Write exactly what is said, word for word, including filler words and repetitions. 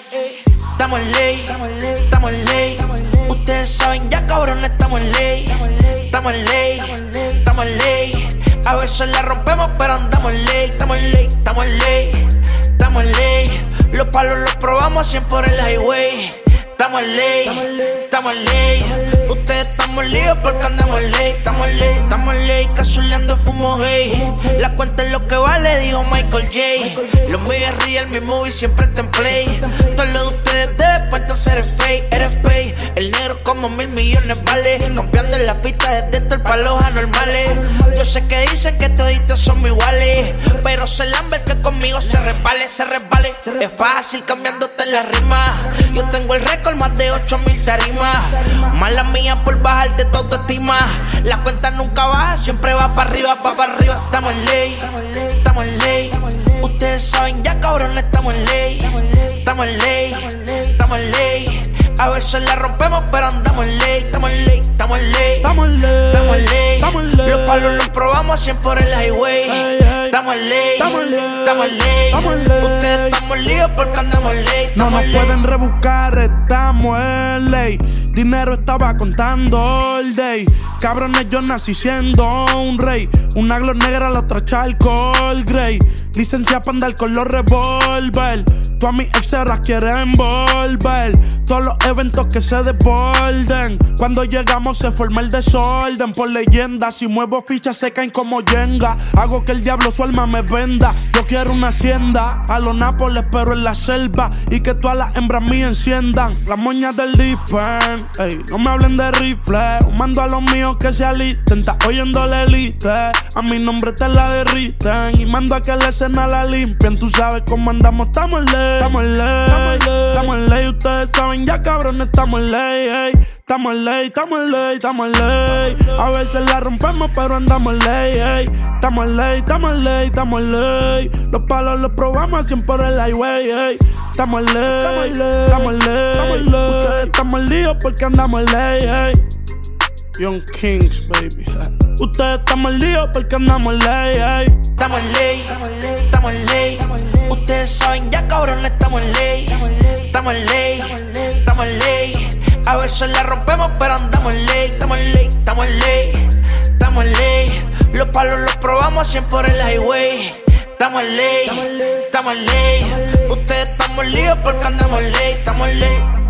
Estamos en ley, estamos en ley. Ustedes saben ya, cabrones, estamos en ley. Estamos en ley, estamos en ley. A veces la rompemos, pero andamos en ley. Estamos en ley, estamos en ley. Estamos en ley. Los palos los probamos siempre por el highway. Estamos en ley, estamos en ley. Ustedes estamos líos porque andamos en ley. Estamos en ley, estamos en ley. Cazuleando fumo gay. La cuenta es lo que vale, dijo Michael J. Los míos es real, mi movie siempre está en play. Todo lo de ustedes de después entonces eres fake, eres fake. El negro como mil millones vale. Campeando en la pista desde esto el pa' los anormales. Yo sé que dicen que toditos son iguales, pero se lambe el que conmigo se resbale, se resbale. Es fácil cambiándote la rima. Yo tengo el récord más de ocho mil tarimas. Mala mía por bajarte tu autoestima. La cuenta nunca baja, siempre va para arriba, va para arriba. Estamos en ley, estamos en ley. Ustedes saben ya, cabrones, estamos en ley. Estamos en ley, estamos en ley. A veces la rompemos, pero andamos en ley. Estamos en ley, estamos en ley. Estamos en ley, estamos en ley. estamos en ley. Los palos los probamos siempre por el highway. Estamos en ley, estamos en ley, estamos en ley. estamos en ley. Ustedes estamos líos porque andamos en ley. No nos en ley. pueden rebuscar, estamos en ley. Dinero estaba contando all day. Cabrones, yo nací siendo un rey. Una glow negra, la otra charcoal grey. Licencia para andar con los revólver. Tú a mis ex se las quieren envolver. Todos los eventos que se desborden. Cuando llegamos se forma el desorden. Por leyenda, si muevo fichas se caen como yenga. Hago que el diablo su alma me venda. Yo quiero una hacienda a los Nápoles pero en la selva. Y que todas las hembras mías enciendan las moñas del dispen. Ey, no me hablen de rifle. Mando a los míos que se alisten. Está oyendo la elite. A mi nombre te la derriten. Y mando a que la escena la limpien. Tú sabes cómo andamos, estamos en ley. Estamos en ley, estamos en ley. Ustedes saben ya, cabrones, estamos en ley. Ey. Estamos en ley, estamos en ley, estamos en ley. A veces la rompemos, pero andamos en ley. Ey. Estamos en ley, estamos en ley, estamos en ley. Los palos los probamos siempre por el highway. Ey. Estamos en ley, estamos en ley. Ustedes estamos en lío porque andamos en ley. Ey. Young Kings, baby. Ustedes estamos en lío porque andamos en ley. Ey. Estamos en ley, estamos en ley. Ustedes saben ya, cabrones, estamos en ley. Estamos en ley, estamos en ley. A veces la rompemos, pero andamos en ley. Estamos en ley, estamos en ley. Estamos en ley. Los palos los probamos siempre por el highway. Estamos en ley, estamos en ley. Ustedes estamos líos porque andamos en ley. Estamos en ley.